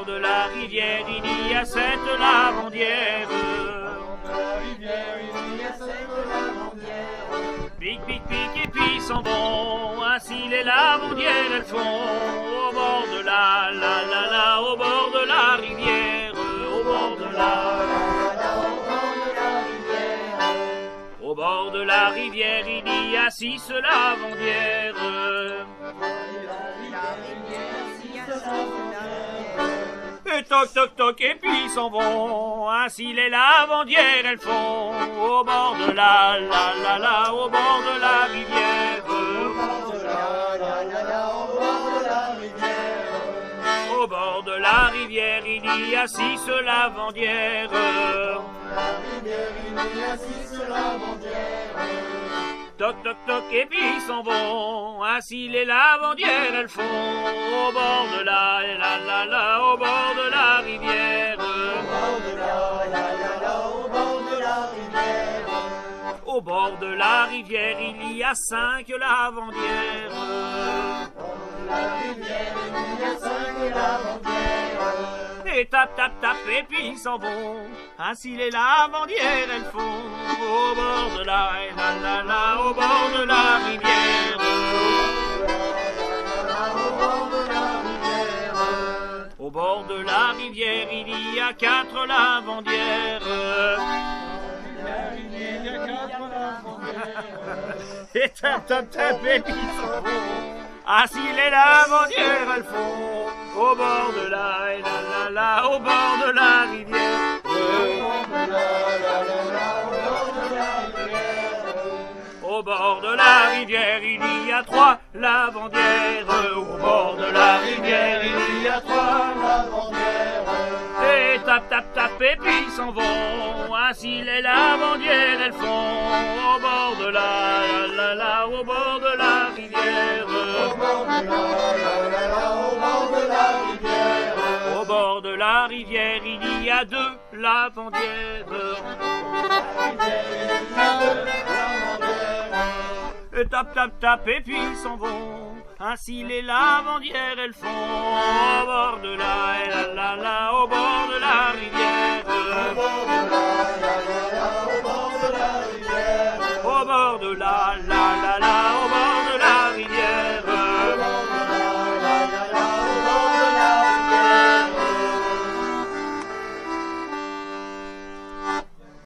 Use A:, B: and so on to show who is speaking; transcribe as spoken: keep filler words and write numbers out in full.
A: de la rivière, il y a cette lavandière. Pic, pic, pic, et puis s'en vont. Ainsi les lavandières, elles font. Au bord de la, la, la, la, au bord de la rivière. Au bord de la, la, la, la, au bord de la rivière. Au bord de la rivière, il y a six lavandières. Et toc toc toc et puis ils s'en vont. Ainsi les lavandières elles font. Au bord de la la la la, au bord de la rivière. Au bord de la la la la, au bord de la rivière. Au bord de la rivière il y a six lavandières. La rivière il y a six lavandières. Toc toc toc et puis ils s'en vont. Ainsi les lavandières elles font. Au bord de la la la la, au bord de la rivière. Au bord de la la la la, au bord de la rivière. Au bord de la rivière il y a cinq lavandières. Au bord de la rivière il y a cinq lavandières. Et tap tap tap et puis ils s'en vont. Ainsi les lavandières elles font. Au bord de la la la la, au bord de la rivière. Au bord de la rivière il y a quatre lavandières. Et tap tap tap et puis ils s'en vont. Ainsi les lavandières elles font. Au bord de la la la la, au bord de la rivière. Au bord de la rivière il y a trois lavandières. Au bord de la rivière il y a trois lavandières. Et tap tap tap et puis ils s'en vont. Ainsi les lavandières elles font. Au bord de la la la la, au bord de la rivière. Au bord de la la la la, au bord de la rivière. Au bord de la rivière il y a deux lavandières. Et tap tap tap et puis ils s'en vont. Ainsi les lavandières elles font. Au bord de la la la la, au bord de la rivière. Au bord de la la la la, au bord de la rivière. Au bord de la la